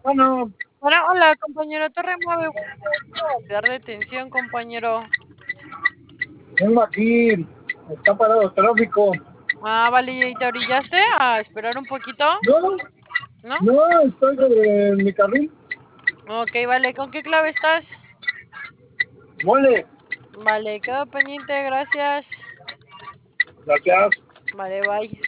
Bueno, Hola, hola, compañero, te remueve dar detención, compañero. vengo aquí, está parado el tráfico. Ah, vale, ¿y te orillaste a esperar un poquito? No, ¿No? no, estoy sobre mi carril. Ok, vale, ¿con qué clave estás? Mole, Vale, quedo pendiente, gracias. gracias. Vale, bye.